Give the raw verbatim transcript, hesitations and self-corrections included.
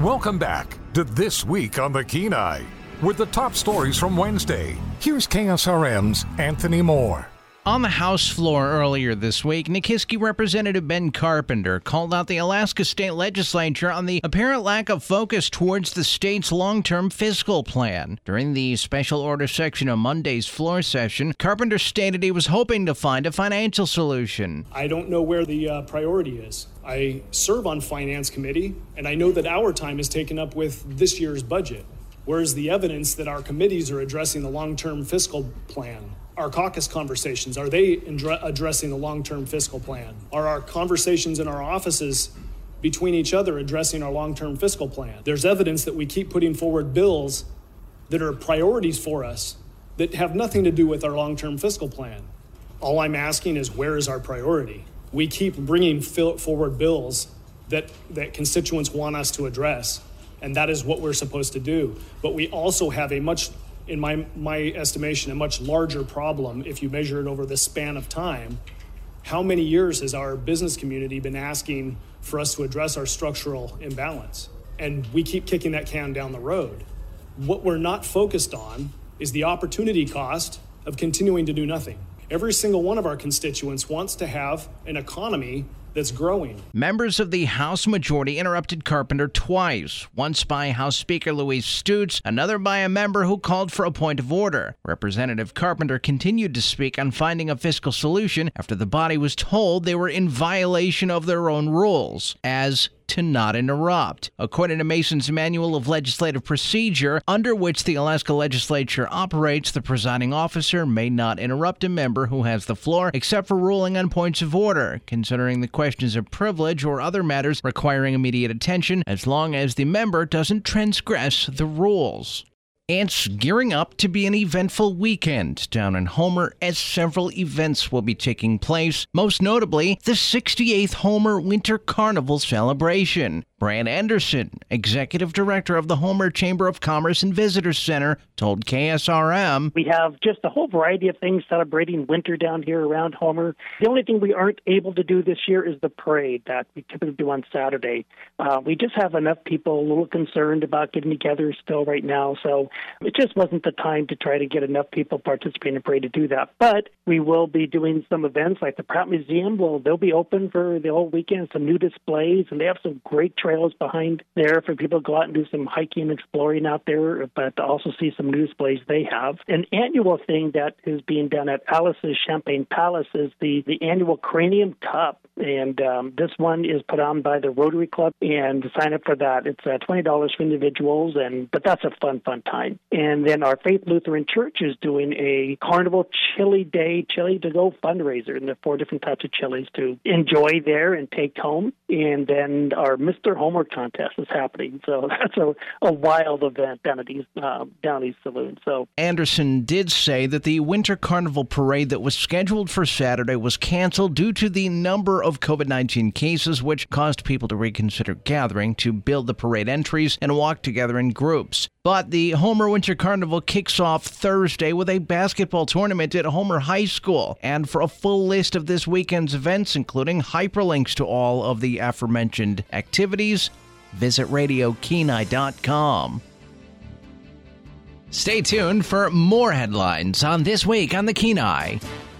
Welcome back to This Week on the Kenai. With the top stories from Wednesday, here's K S R M's Anthony Moore. On the House floor earlier this week, Nikiski Representative Ben Carpenter called out the Alaska State Legislature on the apparent lack of focus towards the state's long-term fiscal plan. During the special order section of Monday's floor session, Carpenter stated he was hoping to find a financial solution. I don't know where the uh, priority is. I serve on Finance Committee, and I know that our time is taken up with this year's budget. Where's the evidence that our committees are addressing the long-term fiscal plan? Our caucus conversations, are they addressing the long-term fiscal plan? Are our conversations in our offices between each other addressing our long-term fiscal plan? There's evidence that we keep putting forward bills that are priorities for us that have nothing to do with our long-term fiscal plan. All I'm asking is, where is our priority? We keep bringing forward bills that, that constituents want us to address, and that is what we're supposed to do. But we also have a much in my my estimation, a much larger problem if you measure it over the span of time. How many years has our business community been asking for us to address our structural imbalance? And we keep kicking that can down the road. What we're not focused on is the opportunity cost of continuing to do nothing. Every single one of our constituents wants to have an economy that's growing. Members of the House majority interrupted Carpenter twice, once by House Speaker Louise Stutes, another by a member who called for a point of order. Representative Carpenter continued to speak on finding a fiscal solution after the body was told they were in violation of their own rules, as to not interrupt. According to Mason's Manual of Legislative Procedure, under which the Alaska Legislature operates, the presiding officer may not interrupt a member who has the floor except for ruling on points of order, considering the questions of privilege or other matters requiring immediate attention, as long as the member doesn't transgress the rules. It's gearing up to be an eventful weekend down in Homer, as several events will be taking place, most notably the sixty-eighth Homer Winter Carnival celebration. Brad Anderson, Executive Director of the Homer Chamber of Commerce and Visitors Center, told K S R M, "We have just a whole variety of things celebrating winter down here around Homer. The only thing we aren't able to do this year is the parade that we typically do on Saturday. Uh, we just have enough people a little concerned about getting together still right now, so it just wasn't the time to try to get enough people participating in the parade to do that. But we will be doing some events like the Pratt Museum. Well, they'll be open for the whole weekend, some new displays, and they have some great trails behind there for people to go out and do some hiking and exploring out there, but to also see some new displays they have. An annual thing that is being done at Alice's Champagne Palace is the, the annual Cranium Cup, and um, this one is put on by the Rotary Club, and to sign up for that, it's uh, twenty dollars for individuals, and but that's a fun, fun time. And then our Faith Lutheran Church is doing a Carnival Chili Day, Chili to Go fundraiser, and there are four different types of chilies to enjoy there and take home. And then our Mister Homework contest is happening, so that's a, a wild event down at East, uh, down East Saloon. So Anderson did say that the Winter Carnival parade that was scheduled for Saturday was canceled due to the number of COVID nineteen cases, which caused people to reconsider gathering to build the parade entries and walk together in groups. But the Homer Winter Carnival kicks off Thursday with a basketball tournament at Homer High School. And for a full list of this weekend's events, including hyperlinks to all of the aforementioned activities, visit radio kenai dot com. Stay tuned for more headlines on This Week on the Kenai.